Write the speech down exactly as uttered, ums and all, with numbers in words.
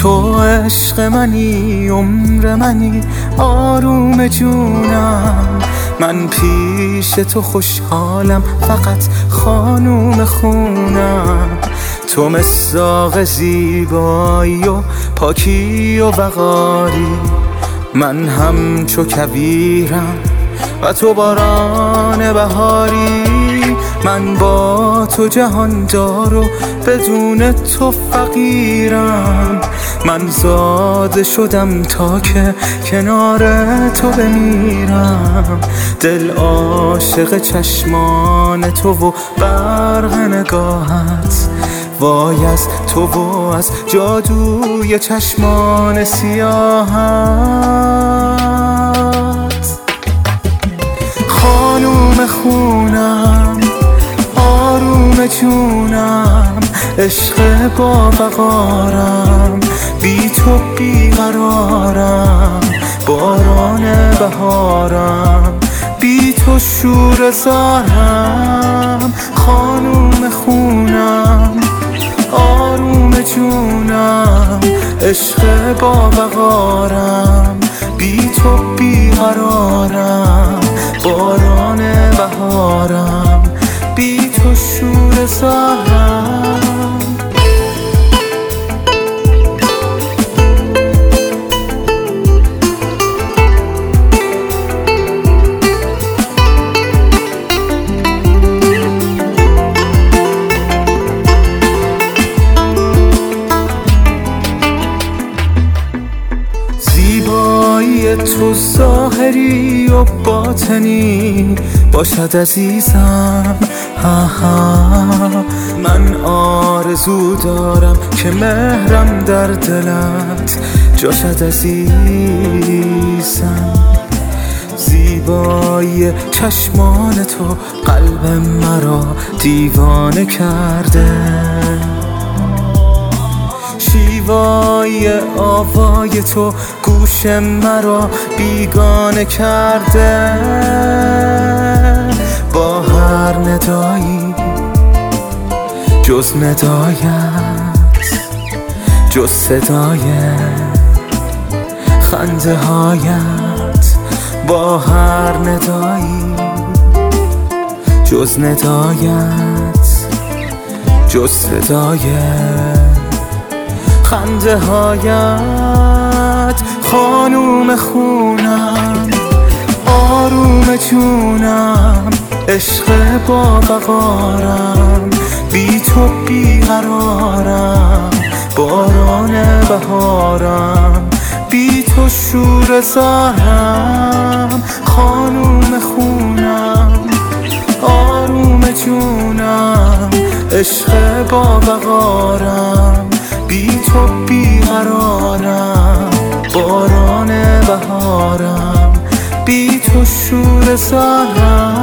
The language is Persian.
تو عشق منی، عمر منی، آروم جونم. من پیش تو خوشحالم، فقط خانوم خونم. تو مساق زیبایی و پاکی و وقاری، من همچو کویرم و تو باران بهاری. من با تو جهاندار و بدون تو فقیرم. من زاده شدم تا که کنار تو بمیرم. دل عاشق چشمان تو و برق نگاهت، وای از تو و از جادوی چشمان سیاهت. خانوم خونم، آروم جونم، عشق با وقارم، بی تو بیقرارم، باران بهارم، بی تو شور زارم. خانوم خونم، آروم جونم، عشق با وقارم، بی تو بیقرارم، باران بهارم، بی تو شور زارم. زیبایی تو ظاهری و باطنی باشد عزیزم. ها ها من آرزو دارم که مهرم در دلت جاشد عزیزم. زیبایی چشمان تو قلب مرا دیوانه کرده، شیوای آوای تو گوش مرا بیگانه کرده. با هر ندایی جز ندایت، جز صدای خنده هایت، با هر ندایی جز ندایت، جز صدای خنده هایت. خانوم خونم، آروم جونم، عشق با وقارم، بی تو بیقرارم، باران بهارم، بی تو شور زارم. خانوم خونم، آروم جونم، عشق با وقارم، بی تو بیقرارم، باران بهارم، بی تو شور زارم.